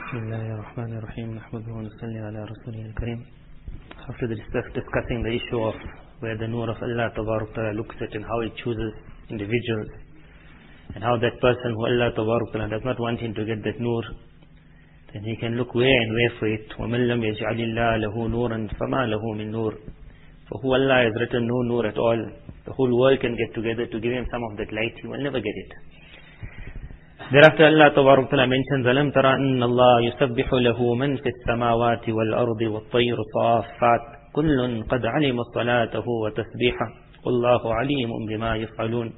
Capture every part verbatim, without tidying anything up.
Bismillahirrahmanirrahim. Nahmaduhu wa nusalli ala rasulihil kareem. After discuss, discussing the issue of where the Nur of Allah Tabarak Ta'ala looks at and how it chooses individuals, and how that person who Allah Tabarak Ta'ala does not want him to get that Nur, then he can look where and where for it. وَمَنْ لَمْ يَجْعَلِ اللَّهُ لَهُ نُورًا فَمَا لَهُ مِنْ نُورٍ. For who Allah has written no Nur at all, the whole world can get together to give him some of that light, he will never get it. Thereafter Allah Tabarak Ta'ala mentions, أَلَمْ تَرَ أَنَّ اللَّهَ يُسَبِّحُ لَهُ مَنْ فِي السَّمَاوَاتِ وَالْأَرْضِ وَالطَّيْرُ صَافَّاتٍ كُلٌّ قَدْ عَلِمَ صَلَاتَهُ وَتَسْبِيحَهُ وَاللَّهُ عَلِيمٌ بِمَا يَفْعَلُونَ.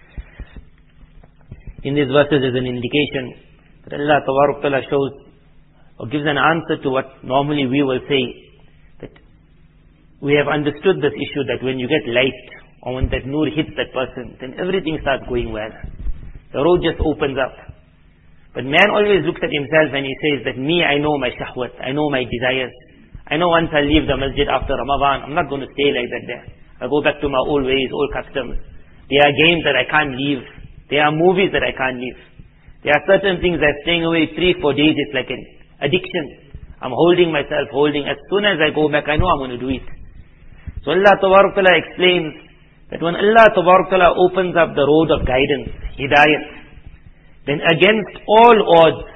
In these verses is an indication that Allah Tabarak Ta'ala shows or gives an answer to what normally we will say, that we have understood this issue that when you get light or when that Nur hits that person, then everything starts going well. The road just opens up. But man always looks at himself and he says that me, I know my shahwat, I know my desires. I know once I leave the masjid after Ramadan, I'm not going to stay like that there. I'll go back to my old ways, old customs. There are games that I can't leave. There are movies that I can't leave. There are certain things that staying away three, four days, it's like an addiction. I'm holding myself, holding. As soon as I go back, I know I'm going to do it. So Allah Tabarak Ta'ala explains that when Allah Tabarak Ta'ala opens up the road of guidance, hidayat, then against all odds,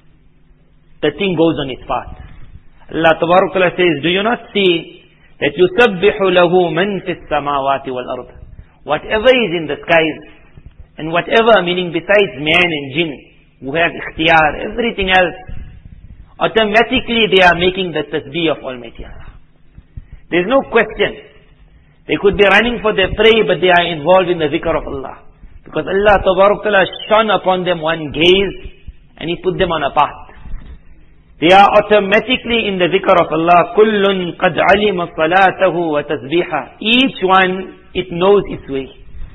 the thing goes on its path. Allah Tabarak Ta'ala says, do you not see that يُسَبِّحُ لَهُ مَنْ فِي السَّمَاوَاتِ وَالْأَرْضِ? Whatever is in the skies, and whatever, meaning besides man and jinn, who have ikhtiyar, everything else, automatically they are making the tasbih of Almighty Allah. There is no question. They could be running for their prey, but they are involved in the zikr of Allah. Because Allah Tabarak Ta'ala shone upon them one gaze, and He put them on a path. They are automatically in the zikr of Allah. كُلٌّ قَدْ عَلِمَ صَلَاتَهُ وَتَسْبِيحَهُ. Each one, it knows its way.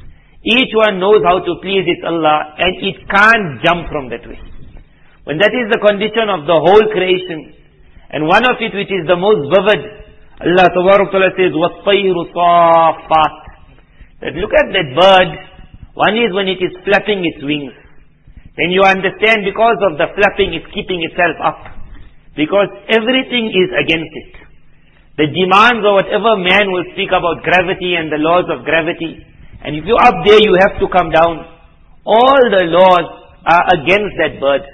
Each one knows how to please its Allah, and it can't jump from that way. When that is the condition of the whole creation, and one of it which is the most vivid, Allah Tabarak Ta'ala says, وَالطَّيْرُ صَافَّاتٍ. That look at that bird. One is when it is flapping its wings. Then you understand because of the flapping it's keeping itself up. Because everything is against it. The demands or whatever man will speak about gravity and the laws of gravity. And if you're up there you have to come down. All the laws are against that bird.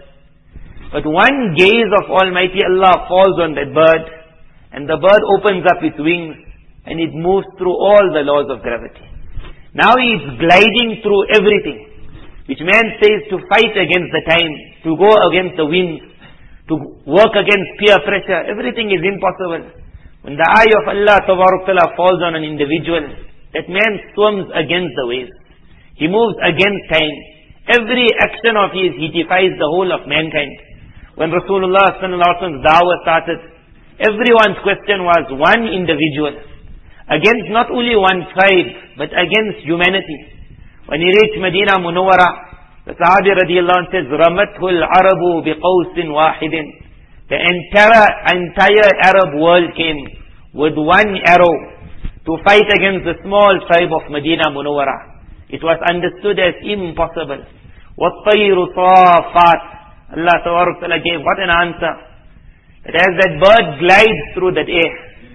But one gaze of Almighty Allah falls on that bird. And the bird opens up its wings and it moves through all the laws of gravity. Now he is gliding through everything, which man says to fight against the time, to go against the wind, to work against peer pressure. Everything is impossible. When the eye of Allah Tabarak Ta'ala falls on an individual, that man swims against the waves. He moves against time. Every action of his, he defies the whole of mankind. When Rasulullah Sallallahu Alaihi Wasallam's da'wah started, everyone's question was one individual, against not only one tribe, but against humanity. When he reached Medina Munawwara, the Sahabi radiallahu anh says, رَمَتْهُ الْعَرَبُ بِقَوْسٍ وَاحِدٍ. The entire, entire Arab world came with one arrow to fight against the small tribe of Medina Munawwara. It was understood as impossible. وَالطَّيْرُ صَافَّاتٍ. Allah Tabarak Ta'ala gave what an answer. That as that bird glides through that air,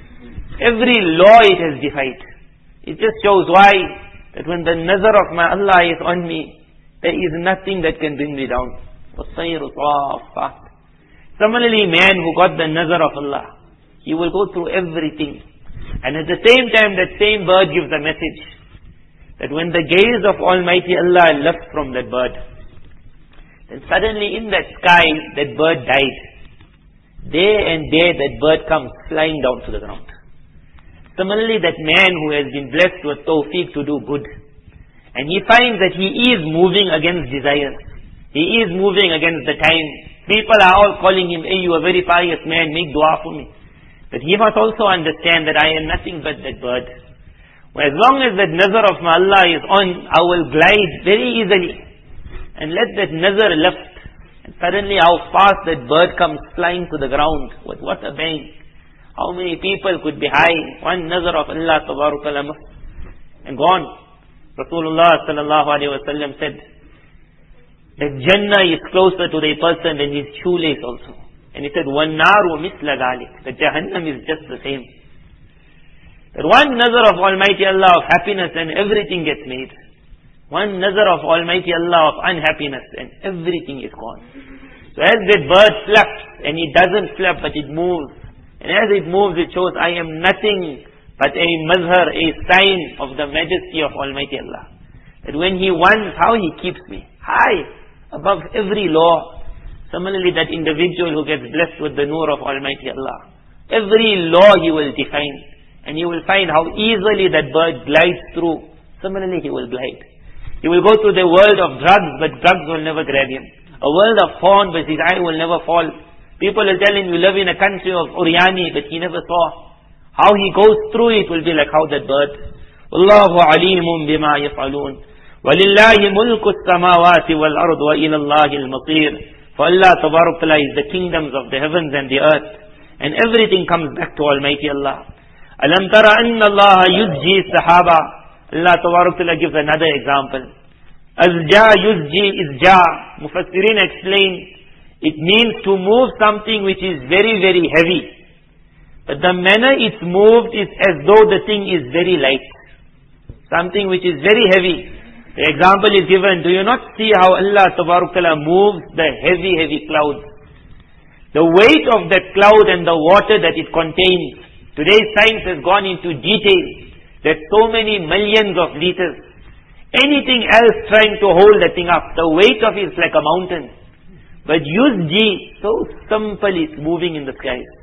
every law it has defied. It just shows why, that when the nazar of my Allah is on me, there is nothing that can bring me down. Similarly, man who got the nazar of Allah, he will go through everything. And at the same time, that same bird gives a message, that when the gaze of Almighty Allah left from that bird, then suddenly in that sky, that bird died. Day and day that bird comes flying down to the ground. Similarly, that man who has been blessed with tawfiq to do good, and he finds that he is moving against desires, he is moving against the time. People are all calling him, hey, you are a very pious man, make dua for me. But he must also understand that I am nothing but that bird. Well, as long as that nazar of my Allah is on, I will glide very easily. And let that nazar lift. And suddenly how fast that bird comes flying to the ground. With what a bang. How many people could be high? One nazar of Allah Tabarak Ta'ala and gone. Rasulullah Sallallahu Alaihi Wasallam said that Jannah is closer to the person than his shoelace also. And he said, وَالنَّارُ مِثْلَ ذَلِكَ. The Jahannam is just the same. That one nazar of Almighty Allah of happiness and everything gets made. One nazar of Almighty Allah of unhappiness and everything is gone. So as that bird flaps, and it doesn't flap but it moves. And as it moves it shows, I am nothing but a mazhar, a sign of the majesty of Almighty Allah. That when He wants, how He keeps me high above every law. Similarly, that individual who gets blessed with the nur of Almighty Allah, every law he will define, and you will find how easily that bird glides through. Similarly, he will glide. He will go through the world of drugs, but drugs will never grab him. A world of porn, but his eye will never fall. People will tell him, you live in a country of Uryani, but he never saw. How he goes through it will be like how that bird. Wallahu alimun bima yaf'alun. Walillahi mulku as-samawati wal-ard wa ila Allahi al-masir. For Allah Tabarak Ta'ala is the kingdoms of the heavens and the earth. And everything comes back to Almighty Allah. Alam tara anna Allah yuzji sahaba. Allah Tabarak Ta'ala gives another example. Azja yuzji izja. Mufassirin explain, it means to move something which is very, very heavy. But the manner it's moved is as though the thing is very light. Something which is very heavy. The example is given, do you not see how Allah Tabarak Ta'ala moves the heavy, heavy clouds? The weight of that cloud and the water that it contains. Today's science has gone into detail. There's so many millions of liters. Anything else trying to hold the thing up, the weight of it is like a mountain. But yuzji, so simple it's moving in the skies.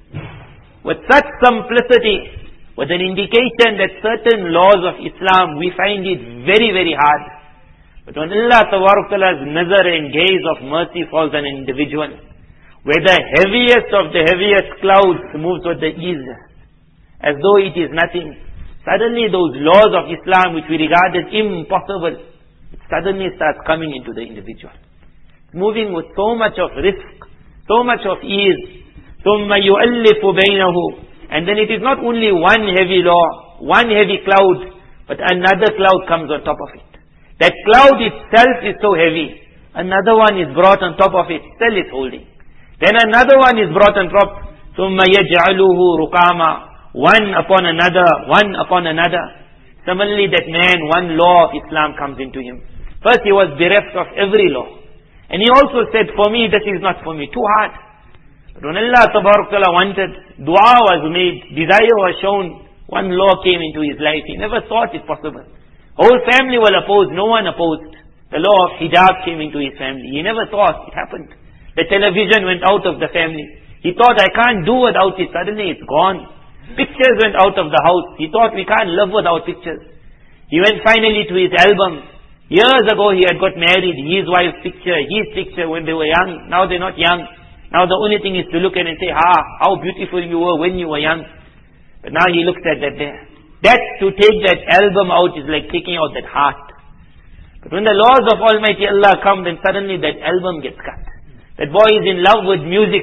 With such simplicity, with an indication that certain laws of Islam, we find it very, very hard. But when Allah Tabarak Ta'ala's nazar and gaze of mercy falls on an individual, where the heaviest of the heaviest clouds moves with the ease, as though it is nothing, suddenly those laws of Islam which we regard as impossible, it suddenly starts coming into the individual. Moving with so much of risk, so much of ease. ثُمَّ يُؤَلِّفُ بَيْنَهُ. And then it is not only one heavy law, one heavy cloud, but another cloud comes on top of it. That cloud itself is so heavy. Another one is brought on top of it, still it's holding. Then another one is brought on top. ثُمَّ يَجْعَلُهُ رُقَامًا. One upon another, one upon another. Similarly, that man, one law of Islam comes into him. First he was bereft of every law. And he also said, for me, this is not for me, too hard. But when Allah Tabarak Ta'ala wanted, dua was made, desire was shown, one law came into his life. He never thought it possible. Whole family were opposed, no one opposed. The law of hijab came into his family. He never thought it happened. The television went out of the family. He thought, I can't do without it. Suddenly it's gone. Pictures went out of the house. He thought, we can't live without pictures. He went finally to his album. Years ago he had got married, his wife's picture, his picture when they were young. Now they're not young. Now the only thing is to look at and say, ah, how beautiful you were when you were young. But now he looks at that there. That, to take that album out is like taking out that heart. But when the laws of Almighty Allah come, then suddenly that album gets cut. That boy is in love with music.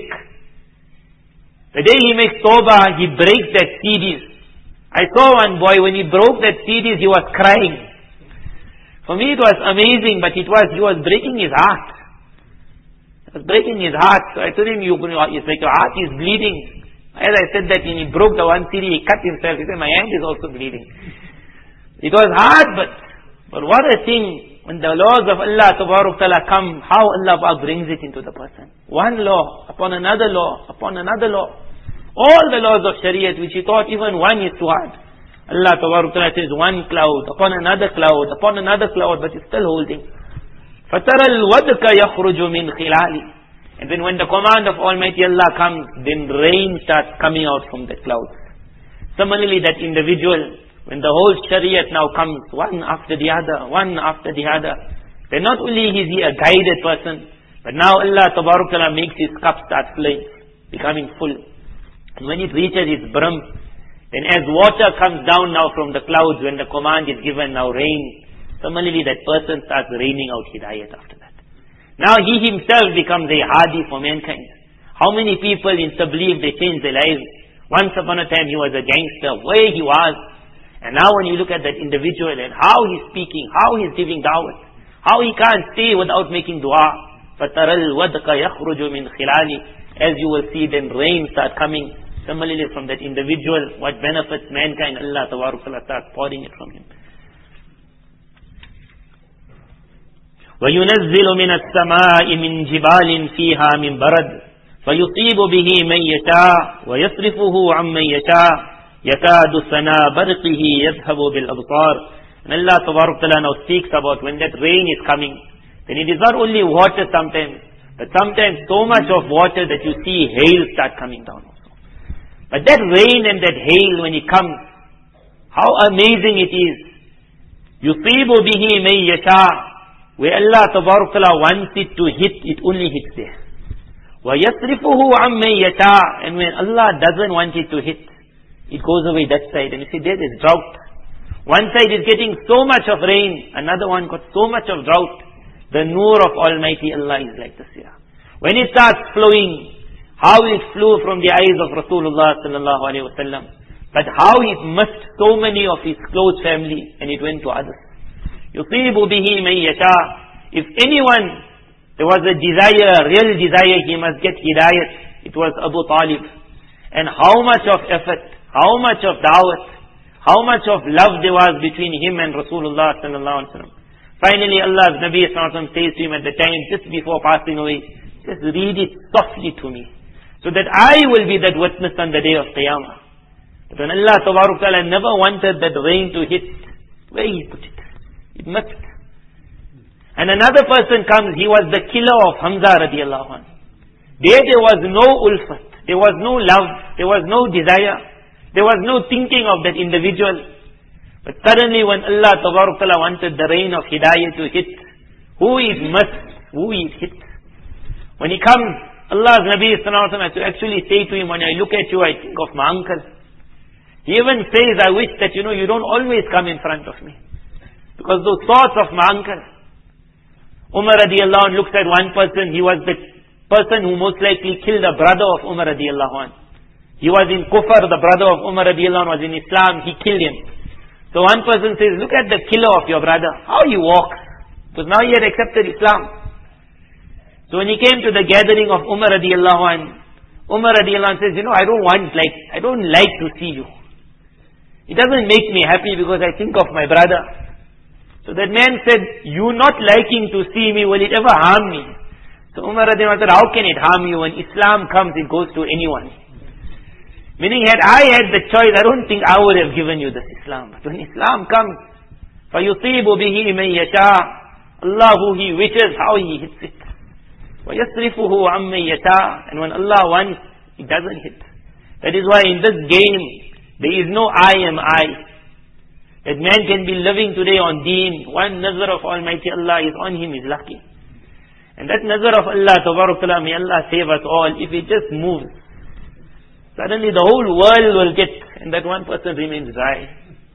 The day he makes tawbah, he breaks that C Ds. I saw one boy, when he broke that C Ds, he was crying. For me it was amazing, but it was, he was breaking his heart. He was breaking his heart. So I told him, you, it's like your heart is bleeding. As I said that, when he broke the one C D, he cut himself. He said, my hand is also bleeding. It was hard, but, but what a thing, when the laws of Allah Tabarak Ta'ala come, how Allah brings it into the person. One law, upon another law, upon another law. All the laws of Shariat, which he thought even one is too hard. Allah Tabarak Ta'ala says, one cloud, upon another cloud, upon another cloud, but it's still holding. فَتَرَى الْوَدْكَ يَخْرُجُ مِنْ خِلَالِ. And then when the command of Almighty Allah comes, then rain starts coming out from the clouds. Similarly, that individual, when the whole Shariat now comes, one after the other, one after the other, then not only is he a guided person, but now Allah Tabarak Ta'ala makes his cup start flowing, becoming full. And when it reaches its brim, then as water comes down now from the clouds, when the command is given, now rain, similarly that person starts raining out hidayat after that. Now he himself becomes a hadi for mankind. How many people in Tabligh, they change their lives. Once upon a time he was a gangster, where he was. And now when you look at that individual and how he's speaking, how he's giving da'wat, how he can't stay without making dua. فَتَرَى الْوَدْقَ يَخْرُجُ مِنْ خِلَالِ As you will see, then rain start coming. Similarly, from that individual, what benefits mankind, Allah Tabaraka Ta'ala starts pouring it from him. وَيُنَزِّلُ مِنَ السَّمَاءِ مِنْ جِبَالٍ فِيهَا مِنْ بَرَدٍ فَيُصِيبُ بِهِ مَنْ يَشَاءُ وَيَصْرِفُهُ عَمَّنْ يَشَاءُ يَكَادُ سَنَا بَرْقِهِ يَذْهَبُ بِالْأَبْصَارِ And Allah Tabaraka Ta'ala now speaks about when that rain is coming, then it is not only water sometimes, but sometimes so much of water that you see hail start coming down also. But that rain and that hail, when it comes, how amazing it is. يُصِيبُ بِهِ مَنْ يَشَاءُ Where Allah Tabaraka Ta'ala wants it to hit, it only hits there. وَيَصْرِفُهُ عَمَّنْ يَشَاءُ And when Allah doesn't want it to hit, it goes away that side. And you see, there is drought. One side is getting so much of rain, another one got so much of drought. The nur of Almighty Allah is like this here. When it starts flowing, how it flew from the eyes of Rasulullah sallallahu alaihi wasallam, but how it missed so many of his close family and it went to others. يُصِيبُ بِهِ مَنْ يَشَاءُ If anyone, there was a desire, a real desire, he must get hidayat, it was Abu Talib. And how much of effort, how much of da'wat, how much of love there was between him and Rasulullah sallallahu alaihi wasallam. Finally, Allah's Nabi sallallahu alaihi wasallam says to him at the time, just before passing away, just read it softly to me, so that I will be that witness on the day of Qiyamah. But when Allah Tabaraka Ta'ala never wanted that rain to hit, where he put it? It must. And another person comes, he was the killer of Hamza radiallahu anhu. There there was no ulfat, there was no love, there was no desire, there was no thinking of that individual. But suddenly when Allah Tabaraka Ta'ala wanted the rain of hidayah to hit, who is must, who is hit? When he comes, Allah's Nabi sallallahu alaihi wasallam has to actually say to him, when I look at you, I think of my uncle. He even says, I wish that, you know, you don't always come in front of me. Because those thoughts of my uncle. Umar radiallahu anh looks at one person, he was the person who most likely killed the brother of Umar radiallahu anh. He was in Kufr, the brother of Umar radiallahu anh was in Islam, he killed him. So one person says, look at the killer of your brother, how he walks. Because now he had accepted Islam. So when he came to the gathering of Umar radiallahu anh, Umar radiallahu anh says, you know, I don't want, like, I don't like to see you. It doesn't make me happy because I think of my brother. So that man said, you not liking to see me, will it ever harm me? So Umar radiallahu anh said, how can it harm you? When Islam comes, it goes to anyone. Meaning, had I had the choice, I don't think I would have given you this Islam. But when Islam comes, فَيُصِيبُ بِهِ مَنْ يَشَاءُ Allah who He wishes, how He hits it. وَيَصْرِفُهُ عَمَّنْ يَشَاءُ And when Allah wants, it doesn't hit. That is why in this game, there is no I am I. That man can be living today on deen, one nazar of Almighty Allah is on him, is lucky. And that nazar of Allah, Tabaraka Ta'ala, may Allah save us all, if it just moves, suddenly the whole world will get, and that one person remains dry.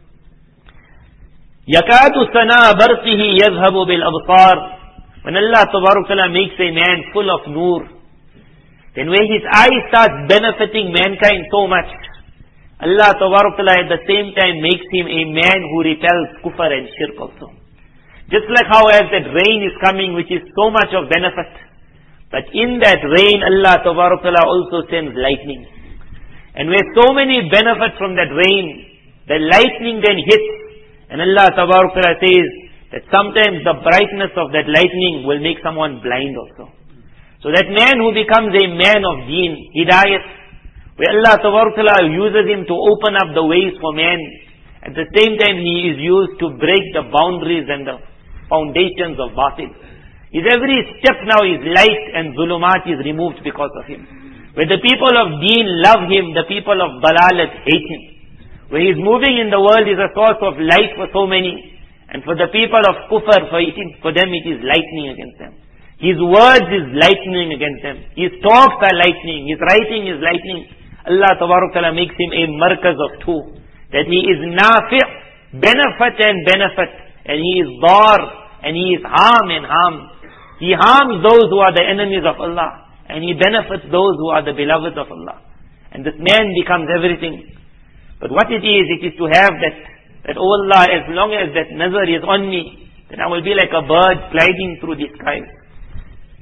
يَكَادُ سَنَا بَرْقِهِ يَذْهَبُ بِالْأَبْصَارِ When Allah Tabaraka Ta'ala makes a man full of nur, then where his eye starts benefiting mankind so much, Allah Tabaraka Ta'ala at the same time makes him a man who repels kufr and shirk also. Just like how as that rain is coming, which is so much of benefit, but in that rain Allah Tabaraka Ta'ala also sends lightning. And where so many benefits from that rain, the lightning then hits, and Allah Tabaraka Ta'ala says that sometimes the brightness of that lightning will make someone blind also. So that man who becomes a man of deen, hidayat, where Allah Tabaraka Ta'ala uses him to open up the ways for man, at the same time he is used to break the boundaries and the foundations of batil. His every step now is light and zulumat is removed because of him. Where the people of deen love him, the people of dalalat hate him. Where he is moving in the world is a source of light for so many, and for the people of kufr, for, it, for them it is lightning against them. His words is lightning against them. His talks are lightning. His writing is lightning. Allah Tabaraka Ta'ala makes him a markaz of two. That he is nafi', benefit and benefit. And he is dar, and he is harm and harm. He harms those who are the enemies of Allah, and he benefits those who are the beloveds of Allah. And this man becomes everything. But what it is, it is to have that, that oh Allah, as long as that nazar is on me, then I will be like a bird gliding through the skies.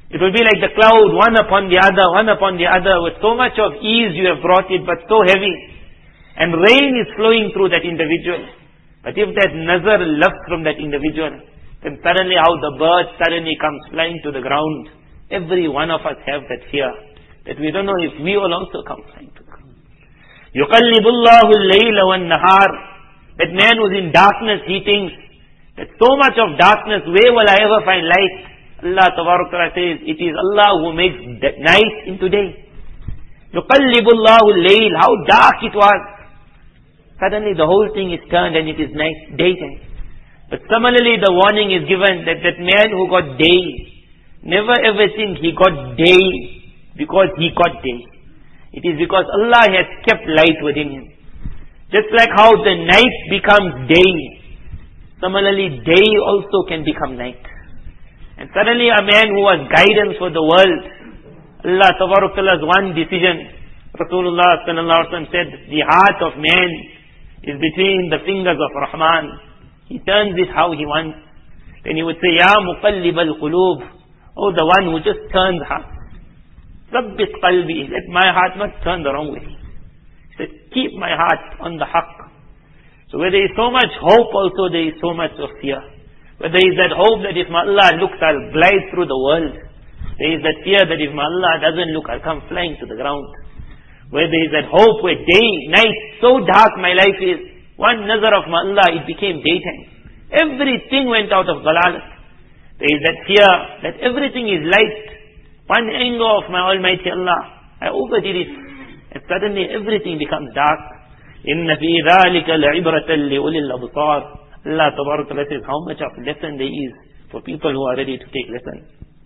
It will be like the cloud, one upon the other, one upon the other. With so much of ease you have brought it, but so heavy. And rain is flowing through that individual. But if that nazar left from that individual, then suddenly how the bird suddenly comes flying to the ground. Every one of us have that fear, that we don't know if we will also come flying to the ground. يُقَلِّبُ اللَّهُ اللَّيْلَ وَالنَّهَارِ. That man who's in darkness, he thinks that so much of darkness, where will I ever find light? Allah Tabarak Ta'ala says, it is Allah who makes night into day. يُقَلِّبُ اللَّهُ اللَّيْلَ. How dark it was. Suddenly the whole thing is turned and it is night, daytime. But similarly the warning is given that that man who got day, never ever think he got day because he got day. It is because Allah has kept light within him. Just like how the night becomes day, similarly day also can become night. And suddenly a man who was guidance for the world, Allah Tabarak Ta'ala's one decision, Rasulullah Sallallahu Alaihi Wasallam said, the heart of man is between the fingers of Rahman. He turns it how he wants. Then he would say, Ya Muqallib al-Qulub, oh the one who just turns heart. Sabbit qalbi, let my heart not turn the wrong way. He said, keep my heart on the haqq. So where there is so much hope also, there is so much of fear. Where there is that hope that if my Allah looks, I'll glide through the world. There is that fear that if my Allah doesn't look, I'll come flying to the ground. Where there is that hope where day, night, so dark my life is, one nazar of my Allah, it became daytime. Everything went out of dalalat. There is that fear that everything is light. One anger of my Almighty Allah, I overdid it. And suddenly everything becomes dark. إِنَّ فِي ذَلِكَ لَعِبْرَةً لِأُولِي الْأَبْصَارِ. Allah Tabarak Ta'ala says how much of lesson there is for people who are ready to take lesson.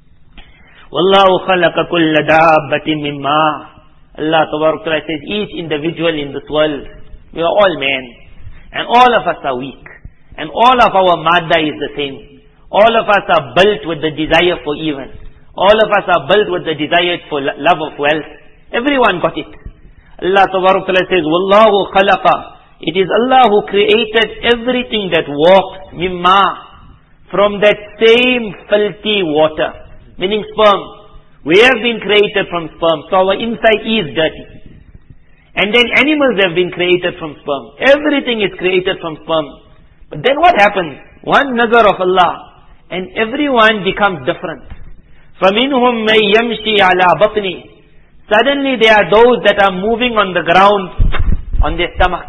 Wallahu khalaqa kulla dabbatin min ma. Allah Tabarak Ta'ala says each individual in this world, we are all men, and all of us are weak, and all of our madda is the same. All of us are built with the desire for evil. All of us are built with the desire for love of wealth. Everyone got it. Allah Tabarak Ta'ala says, Wallahu khalaqa. It is Allah who created everything that walks, mimma, from that same filthy water, meaning sperm. We have been created from sperm, so our inside is dirty. And then animals have been created from sperm. Everything is created from sperm. But then what happens? One nazar of Allah, and everyone becomes different. فَمِنْهُمْ مَنْ يَمْشِي عَلَى بَطْنِ. Suddenly there are those that are moving on the ground, on their stomach.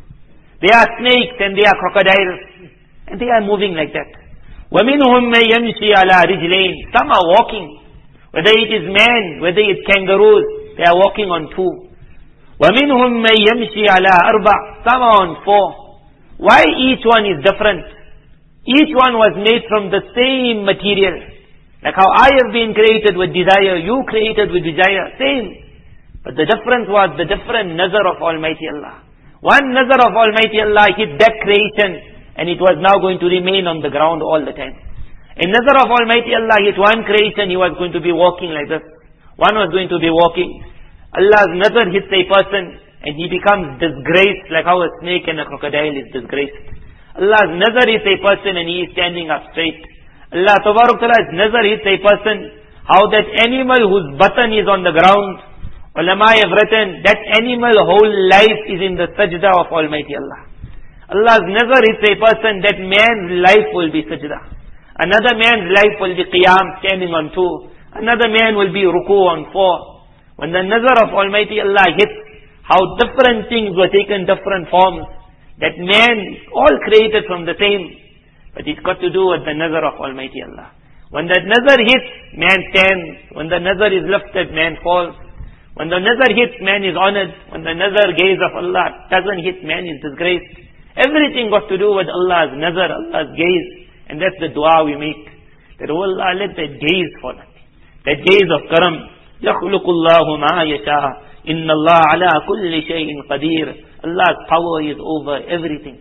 They are snakes and they are crocodiles. And they are moving like that. وَمِنْهُمْ مَنْ يَمْشِي عَلَى رِجْلَيْنِ. Some are walking. Whether it is man, whether it is kangaroos, they are walking on two. وَمِنْهُمْ مَنْ يَمْشِي عَلَى أَرْبَعٍ. Some are on four. Why each one is different? Each one was made from the same material. Like how I have been created with desire, you created with desire, same. But the difference was the different nazar of Almighty Allah. One nazar of Almighty Allah hit that creation, and it was now going to remain on the ground all the time. A nazar of Almighty Allah hit one creation, he was going to be walking like this. One was going to be walking. Allah's nazar hits a person, and he becomes disgraced, like how a snake and a crocodile is disgraced. Allah's nazar hits a person, and he is standing up straight. Allah Tabarak Ta'ala's nazar hits a person, how that animal whose button is on the ground, ulama have written, that animal whole life is in the sajda of Almighty Allah. Allah's nazar hits a person, that man's life will be sajda. Another man's life will be qiyam, standing on two. Another man will be ruku on four. When the nazar of Almighty Allah hits, how different things were taken different forms. That man, all created from the same. But it's got to do with the nazar of Almighty Allah. When that nazar hits, man stands. When the nazar is lifted, man falls. When the nazar hits, man is honored. When the nazar gaze of Allah doesn't hit, man is disgraced. Everything got to do with Allah's nazar, Allah's gaze. And that's the dua we make. That, oh Allah, let that gaze fall on me. That gaze of karam. يَخْلُقُ اللَّهُ مَا يَشَاءُ إِنَّ اللَّهَ عَلَىٰ كُلِّ شَيْءٍ قَدِيرٌ. Allah's power is over everything.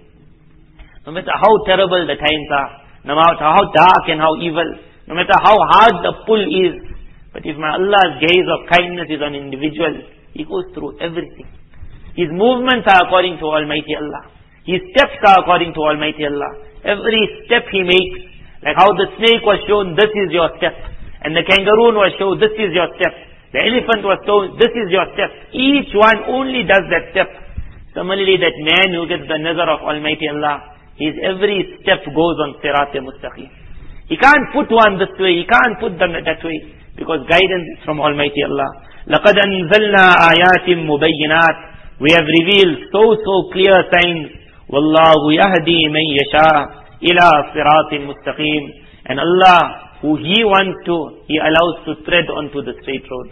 No matter how terrible the times are, no matter how dark and how evil, no matter how hard the pull is, but if my Allah's gaze of kindness is on an individual, he goes through everything. His movements are according to Almighty Allah. His steps are according to Almighty Allah. Every step he makes, like how the snake was shown, this is your step. And the kangaroo was shown, this is your step. The elephant was told, this is your step. Each one only does that step. Similarly, that man who gets the nazar of Almighty Allah, his every step goes on Sirat-e Mustaqim. He can't put one this way, he can't put them that way, because guidance is from Almighty Allah. لَقَدْ أَنزَلْنَا آيَاتٍ مُبَيِّنَاتٍ. We have revealed so, so clear signs. وَاللَّهُ يَهْدِي مَنْ يَشَاءُ إِلَى صِرَاطٍ مُسْتَقِيمٍ. And Allah, who He wants to, He allows to tread onto the straight road.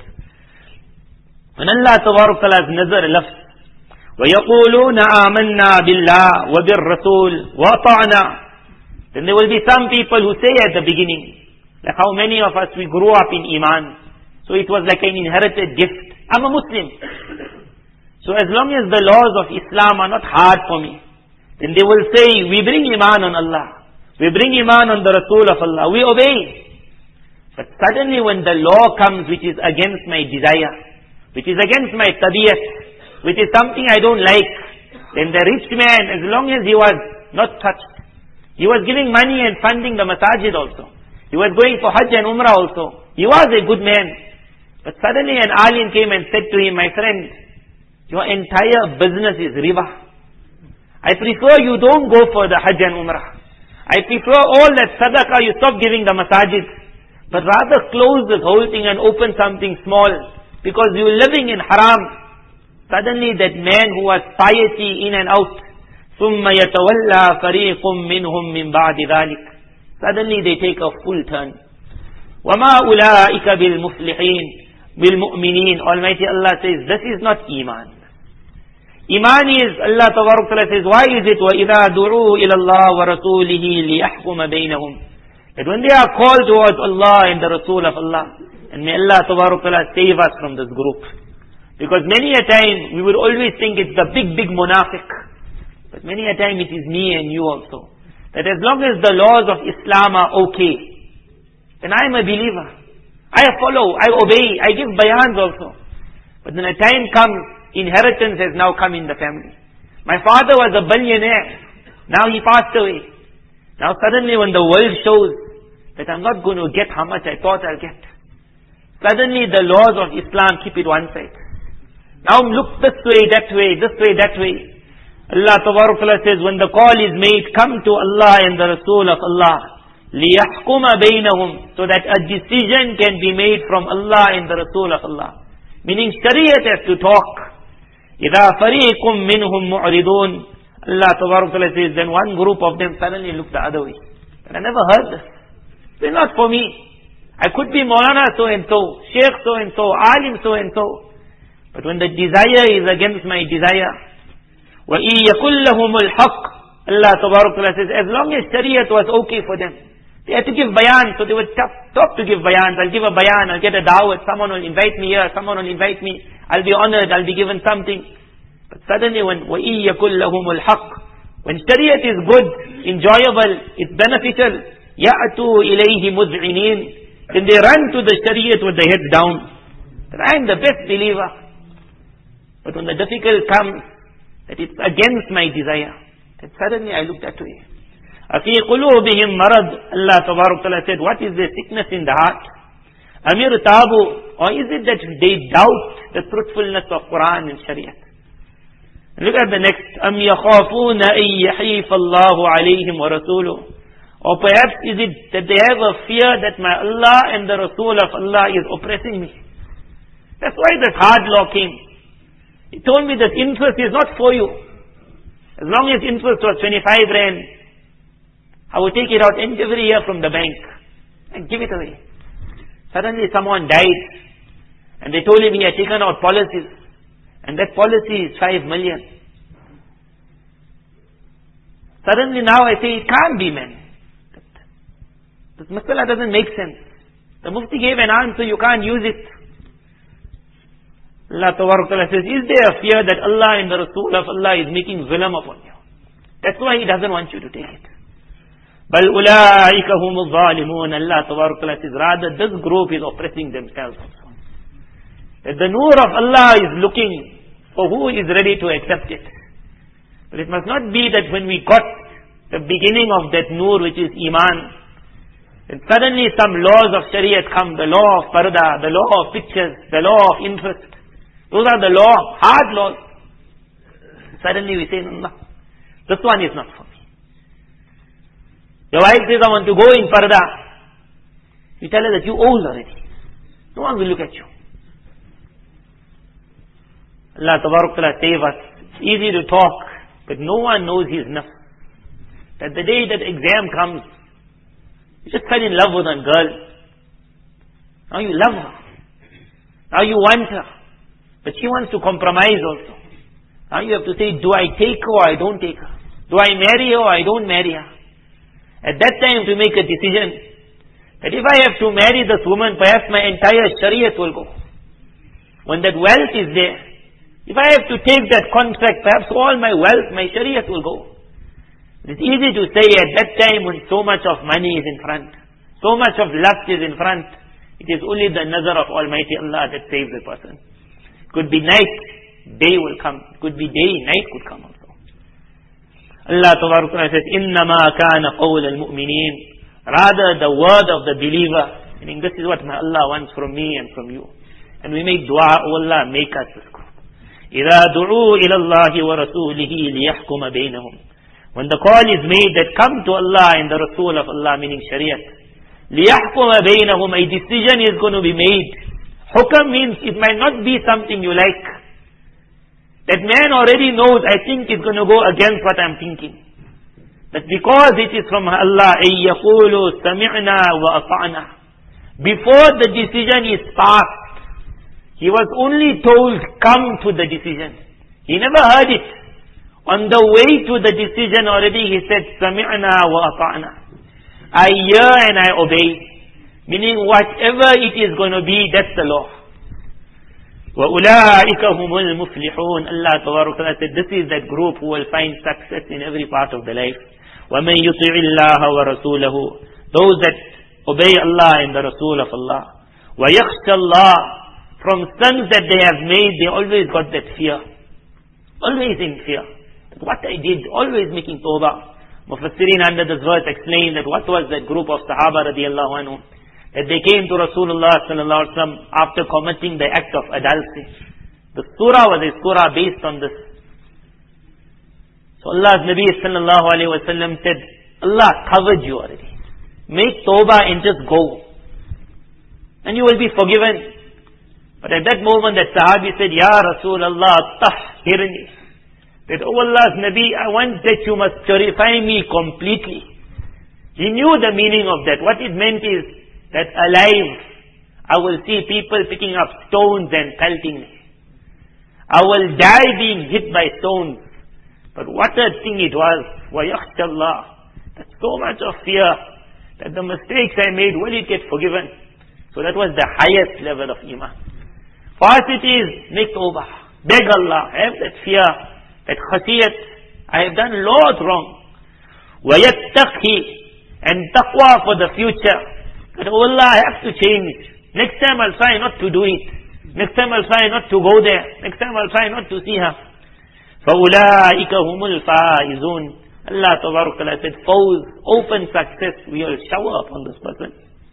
When Allah Tabarak Ta'ala's nazar left, وَيَقُولُونَ آمَنَّا بِاللَّهِ وَبِالرَّسُولِ وَأَطَعْنَا. Then there will be some people who say at the beginning, like how many of us, we grew up in Iman. So it was like an inherited gift. I'm a Muslim. So as long as the laws of Islam are not hard for me, then they will say, we bring Iman on Allah. We bring Iman on the Rasul of Allah. We obey. But suddenly when the law comes which is against my desire, which is against my tabiyat, which is something I don't like, then the rich man, as long as he was not touched, he was giving money and funding the masajid also. He was going for Hajj and Umrah also. He was a good man. But suddenly an alim came and said to him, my friend, your entire business is riba. I prefer you don't go for the Hajj and Umrah. I prefer all that sadaqah, you stop giving the masajid. But rather close this whole thing and open something small. Because you're living in haram. Suddenly that man who was piety in and out, ثُمَّ يَتَوَلَّى فَرِيقٌ مِّنْهُمْ مِّن بَعْدِ ذَلِكَ. Suddenly they take a full turn. وَمَا أُولَٰئِكَ بِالْمُفْلِحِينَ بِالْمُؤْمِنِينَ. Almighty Allah says, this is not Iman. Iman is, Allah Tabarak Ta'ala says, why is it, وَإِذَا دُعُوا إِلَى اللَّهِ وَرَسُولِهِ لِيَحْكُمَ بَيْنَهُمْ. That when they are called towards Allah and the Rasul of Allah, and may Allah Tabarak Ta'ala save us from this group. Because many a time, we would always think it's the big, big munafiq. But many a time it is me and you also. That as long as the laws of Islam are okay, then I am a believer. I follow, I obey, I give bayans also. But when a time comes, inheritance has now come in the family. My father was a billionaire. Now he passed away. Now suddenly when the world shows that I'm not going to get how much I thought I'll get, suddenly the laws of Islam keep it one side. Now look this way, that way, this way, that way. Allah Tabarak Ta'ala says, when the call is made, come to Allah and the Rasul of Allah. لِيَحْكُمَ بَيْنَهُمْ. So that a decision can be made from Allah and the Rasul of Allah. Meaning Shariat has to talk. إِذَا فَرِيقٌ مِّنْهُمْ مُعْرِضُونَ. Allah Tabarak Ta'ala says, then one group of them suddenly look the other way. But I never heard this. It's not for me. I could be Maulana so and so, Sheikh so and so, Alim so and so. But when the desire is against my desire, وَإِن يَكُنْ لَهُمُ الْحَقِّ. Allah Tabarak Ta'ala says, as long as Shariat was okay for them, they had to give bayan, so they would stop, stop to give bayan. I'll give a bayan, I'll get a dawat, someone will invite me here, someone will invite me, I'll be honored, I'll be given something. But suddenly when وَإِن يَكُنْ لَهُمُ الْحَقِّ, when Shariat is good, enjoyable, it's beneficial, يَأْتُوا إِلَيْهِ مُذْعِنِينَ. Then they run to the Shariat with their heads down. That I am the best believer. But when the difficult comes, that it's against my desire, then suddenly I look that way. أَفِي قُلُوبِهِمْ مَرَضٍ. Allah Tabarak Ta'ala said, what is the sickness in the heart? أَمِرْ تَابُوا. Or is it that they doubt the truthfulness of Quran and Shariat? And look at the next. أَمْ يَخَافُونَ أَن يَحِيفَ اللَّهُ عَلَيْهِمْ وَرَسُولُهُ. Or perhaps is it that they have a fear that my Allah and the Rasul of Allah is oppressing me. That's why this hard law came. He told me that interest is not for you. As long as interest was twenty-five rand, I would take it out every year from the bank and give it away. Suddenly someone died and they told him he had taken out policies and that policy is five million. Suddenly now I say it can't be, man. This masala doesn't make sense. The Mufti gave an answer, you can't use it. Allah Tabarak Ta'ala says, is there a fear that Allah and the Rasul of Allah is making zulm upon you? That's why He doesn't want you to take it. بَلْ أُولَٰئِكَ هُمُ الظَّالِمُونَ. Allah Tabarak Ta'ala says, rather this group is oppressing themselves also. That the nur of Allah is looking for who is ready to accept it. But it must not be that when we got the beginning of that nur which is Iman, And suddenly some laws of Shariat come, the law of parda, the law of pictures, the law of interest. Those are the law, hard laws. Suddenly we say, no, this one is not for me. Your wife says, I want to go in parda. You tell her that you're old already. No one will look at you. Allah Tabarak Ta'ala save us. It's easy to talk, but no one knows his nafs. That the day that exam comes, you just fell in love with a girl. Now you love her. Now you want her. But she wants to compromise also. Now you have to say, do I take her or I don't take her? Do I marry her or I don't marry her? At that time to make a decision that if I have to marry this woman, perhaps my entire Shariat will go. When that wealth is there, if I have to take that contract, perhaps all my wealth, my Shariat will go. It's easy to say at that time when so much of money is in front, so much of lust is in front, it is only the nazar of Almighty Allah that saves a person. It could be night, day will come. It could be day, night could come also. Allah Ta'ala says, إِنَّمَا كَانَ قَوْلَ الْمُؤْمِنِينَ. Rather the word of the believer, meaning this is what Allah wants from me and from you. And we make dua, oh Allah, make us this group. إِذَا دُعُوا إِلَى اللَّهِ وَرَسُولِهِ لِيَحْكُمَ بَيْنَهُمْ. When the call is made that come to Allah and the Rasul of Allah, meaning Shariat, لِيَحْكُمَ بَيْنَهُمْ, a decision is going to be made. Hukam means it might not be something you like. That man already knows, I think it's going to go against what I'm thinking. But because it is from Allah, أَن يَقُولُوا سَمِعْنَا وَأَطَعْنَا. Before the decision is passed, he was only told, come to the decision. He never heard it. On the way to the decision already he said, Sami'na wa ata'na. I hear and I obey. Meaning whatever it is going to be, that's the law. وَأُولَٰئِكَ هُمُ الْمُفْلِحُونَ. Allah Ta'ala said, this is that group who will find success in every part of the life. وَمَنْ يُطِعِ اللَّهَ وَرَسُولَهُ. Those that obey Allah and the Rasul of Allah. وَيَخْشَ اللَّهِ. From sins that they have made, they always got that fear. Always in fear. What I did, always making tawbah. Mufassirin under this verse explained that what was that group of Sahaba radiallahu anhu, that they came to Rasulullah sallallahu alaihi wasallam after committing the act of adultery. The surah was a surah based on this. So Allah's Nabi sallallahu alaihi wasallam said, Allah covered you already. Make tawbah and just go. And you will be forgiven. But at that moment that Sahabi said, Ya Rasulullah, tahhirni. That, oh Allah's Nabi, I want that you must purify me completely. He knew the meaning of that. What it meant is that alive, I will see people picking up stones and pelting me. I will die being hit by stones. But what a thing it was. وَيَخْشَ اللَّهِ. That's so much of fear that the mistakes I made, will it get forgiven? So that was the highest level of iman. For us it is, make tawbah. Beg Allah, have that fear. That khasiyat, I have done lots wrong. وَيَتَّقِي. And taqwa for the future. That, oh Allah, I have to change. Next time I'll try not to do it. Next time I'll try not to go there. Next time I'll try not to see her. فَأُولَٰئِكَ هُمُ الْفَائِزُونَ. Allah Ta'ala said, fawz, open success, we will shower upon this person.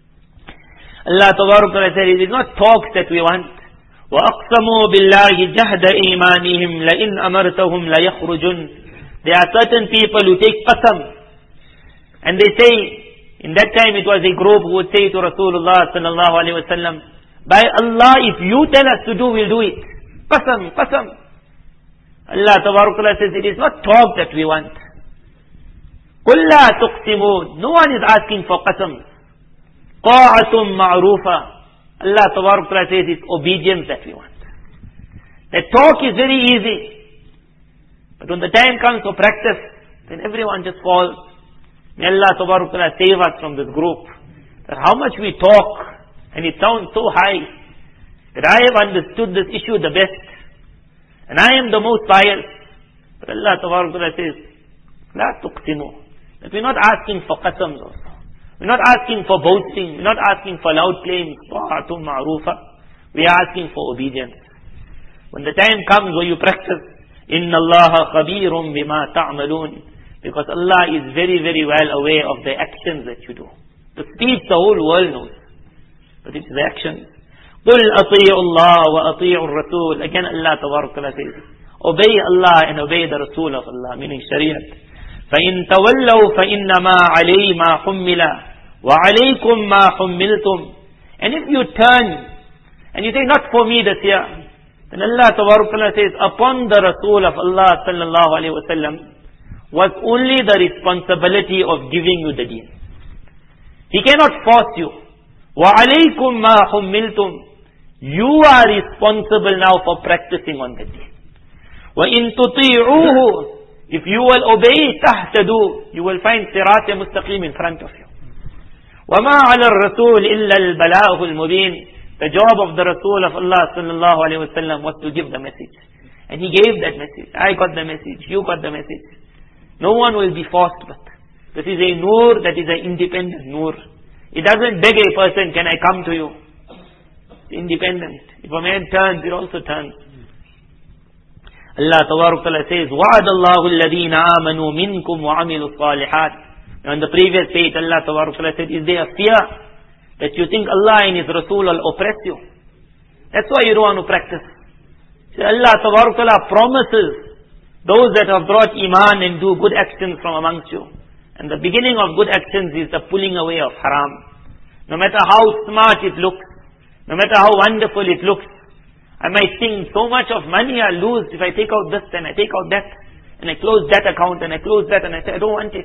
Allah Ta'ala said, it is not talk that we want. وَأَقْسَمُوا بِاللَّهِ جَهْدَ إِيمَانِهِمْ لَإِنْ أَمَرْتَهُمْ لَيَخْرُجُونَ. There are certain people who take qasam. And they say, in that time it was a group who would say to Rasulullah sallallahu alaihi wasallam, by Allah, if you tell us to do, we'll do it. Qasam, qasam. Allah Ta'ala says, it is not talk that we want. قُلْ لَا تُقْسِمُونَ. No one is asking for qasam. طَاعَةٌ مَعْرُوفَةٌ. Allah Ta'ala says it's obedience that we want. The talk is very easy. But when the time comes for practice, then everyone just falls. May Allah Ta'ala save us from this group. That how much we talk, and it sounds so high, that I have understood this issue the best. And I am the most pious. But Allah Ta'ala says, La tuqsimu. That we're not asking for qasams also. We're not asking for boasting. We're not asking for loud claims. Ta'atun ma'rufa. We are asking for obedience. When the time comes where you practice, Inna Allah khabirum bima ta'malun. Because Allah is very, very well aware of the actions that you do. The speech the whole world knows, but it's the action. قُلْ أَطِيعُوا اللَّهَ وَأَطِيعُوا الرَّسُولَ. Again Allah Tabarak Ta'ala says, obey Allah and obey the Rasul of Allah, meaning Shariat. فَإِن تَوَلَّوْا فَإِنَّمَا عَلَيْهِ مَا حُمِّلَ وَعَلَيْكُمْ مَا حُمِّلْتُمْ. And if you turn and you say, not for me this year, then Allah Tabarak Ta'ala says, upon the Rasul of Allah Sallallahu Alaihi Wasallam was only the responsibility of giving you the deen. He cannot force you. وَعَلَيْكُمْ مَا حُمِّلْتُمْ. You are responsible now for practicing on the deen. وَإِن تُطِيعُوهُ. If you will obey, تَهْتَدُوا. You will find صِرَاطَ مُسْتَقِيم in front of you. وَمَا عَلَى الرَّسُولِ إِلَّا الْبَلَاغُ الْمُبِينُ. The job of the Rasul of Allah sallallahu alayhi wa sallam was to give the message. And he gave that message. I got the message. You got the message. No one will be forced, but this is a nur that is an independent nur. It doesn't beg a person, can I come to you? Independent. If a man turns, it also turns. Allah Tabarak Ta'ala says, وَعَدَ اللَّهُ الَّذِينَ آمَنُوا مِنْكُمْ وَعَمِلُوا الصَّالِحَاتِ. On the previous page, Allah Tabarak Ta'ala said, is there a fear that you think Allah and His Rasul will oppress you? That's why you don't want to practice. So Allah Tabarak Ta'ala promises those that have brought Iman and do good actions from amongst you. And the beginning of good actions is the pulling away of haram. No matter how smart it looks, no matter how wonderful it looks, I might think so much of money I lose if I take out this and I take out that, and I close that account and I close that and I say I don't want it.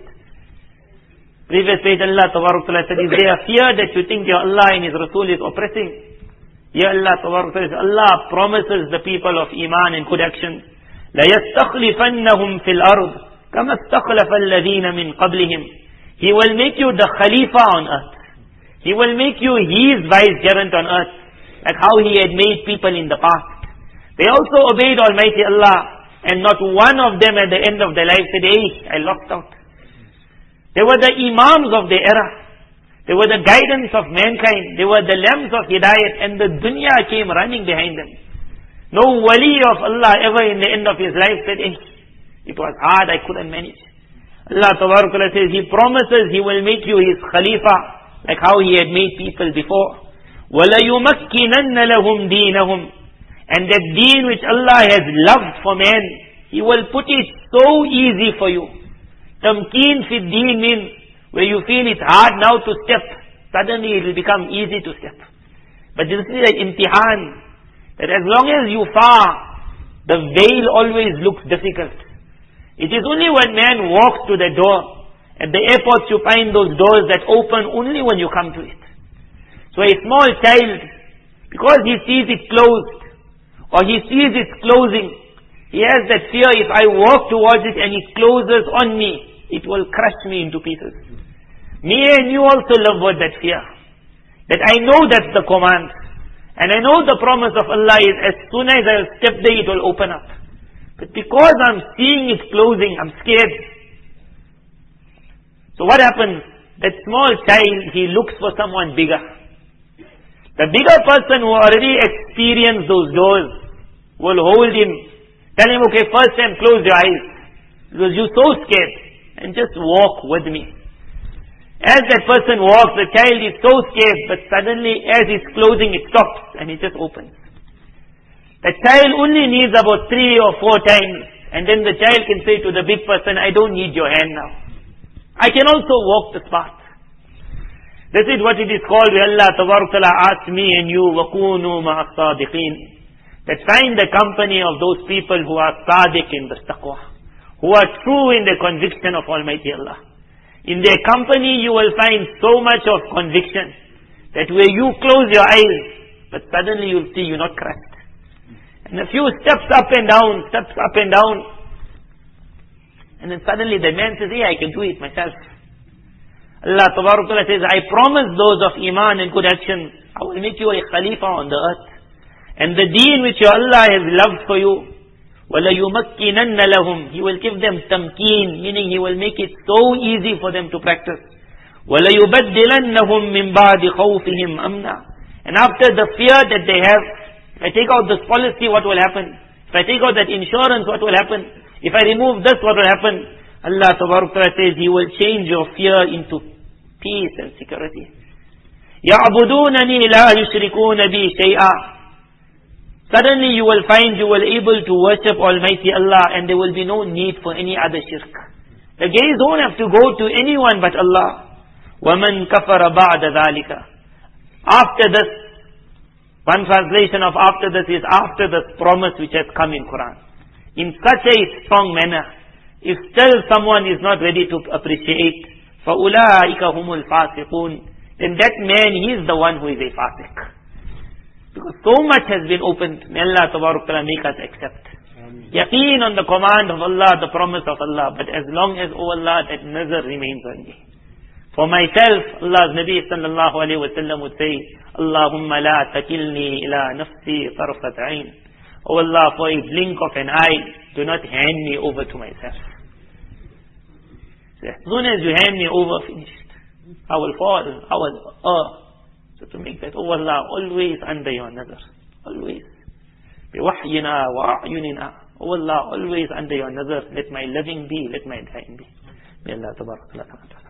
Previous page Allah Tabarak Ta'ala said, is there a fear that you think your Allah and His Rasul is oppressing? Here Allah Tabarak Ta'ala says, Allah promises the people of Iman and good actions, لَيَسْتَخْلِفَنَّهُمْ فِي الْأَرْضِ كَمَا اسْتَخْلَفَ الَّذِينَ مِنْ قَبْلِهِمْ. He will make you the Khalifa on earth. He will make you His vicegerent on earth, like how He had made people in the past. They also obeyed Almighty Allah, and not one of them at the end of their life said, hey, I lost out. They were the Imams of the era. They were the guidance of mankind. They were the lamps of Hidayat, and the dunya came running behind them. No wali of Allah ever in the end of his life said, hey, it was hard, I couldn't manage. Allah Tabarak Ta'ala says, He promises He will make you His Khalifa, like how He had made people before. وَلَيُمَكِّنَنَّ لَهُمْ دِينَهُمْ. And that deen which Allah has loved for man, He will put it so easy for you. Tamkeen fi deen means where you feel it's hard now to step, suddenly it will become easy to step. But this is an imtihan, that as long as you far, the veil always looks difficult. It is only when man walks to the door. At the airports you find those doors that open only when you come to it. So a small child, because he sees it closed, or he sees it closing, he has that fear, if I walk towards it and it closes on me, it will crush me into pieces. Me and you also live with that fear. That I know that's the command. And I know the promise of Allah is as soon as I step there, it will open up. But because I'm seeing it closing, I'm scared. So what happens? That small child, he looks for someone bigger. The bigger person who already experienced those doors will hold him. Tell him, okay, first time close your eyes, because you're so scared, and just walk with me. As that person walks, the child is so scared, but suddenly as he's closing, it stops, and it just opens. The child only needs about three or four times, and then the child can say to the big person, I don't need your hand now. I can also walk this path. This is what it is called, where Allah Tabarak Ta'ala asked me and you, وَكُونُوا مَعَ الصَّادِقِينَ. That find the company of those people who are sadiq in the taqwa, who are true in the conviction of Almighty Allah. In their company you will find so much of conviction, that where you close your eyes, but suddenly you'll see you're not crushed. And a few steps up and down, steps up and down, and then suddenly the man says, hey, I can do it myself. Allah Tabarak Ta'ala says, I promise those of Iman and good action, I will make you a Khalifa on the earth. And the deen which your Allah has loved for you, وَلَيُمَكِّنَنَّ لَهُمْ. He will give them tamkeen, meaning He will make it so easy for them to practice. وَلَيُبَدِّلَنَّهُمْ مِنْ بَعْدِ خَوْفِهِمْ أَمْنًا. And after the fear that they have, if I take out this policy, what will happen? If I take out that insurance, what will happen? If I remove this, what will happen? Allah Tabarak Ta'ala says He will change your fear into peace and security. يَعْبُدُونَنِي لَا يُشْرِكُونَ بِي شَيْئًا. Suddenly you will find you will able to worship Almighty Allah and there will be no need for any other shirk. The gaze don't have to go to anyone but Allah. وَمَنْ كَفَرَ بَعْدَ ذَلِكَ. After this, one translation of after this is after this promise which has come in Quran. In such a strong manner, if still someone is not ready to appreciate, فَأُولَٰئِكَ هُمُ الْفَاسِقُونَ, then that man, he is the one who is a fasiq. Because so much has been opened. May Allah Tabarak Ta'ala make us accept. Yaqeen on the command of Allah, the promise of Allah. But as long as, oh Allah, that nazar remains on me. For myself, Allah's Nabi sallallahu alayhi wa sallam would say, Allahumma la takilni ila nafsi tarfat ayn. Oh Allah, for a blink of an eye, do not hand me over to myself. So as soon as you hand me over, finished. I will fall, I will err. So to make that, oh Allah, always under your nazar. Always. بِوَحْيِنَا وَأَعْيُنِنَا. Oh Allah, always under your nazar. Let my living be, let my dying be. May Allah tabarak wa ta'ala.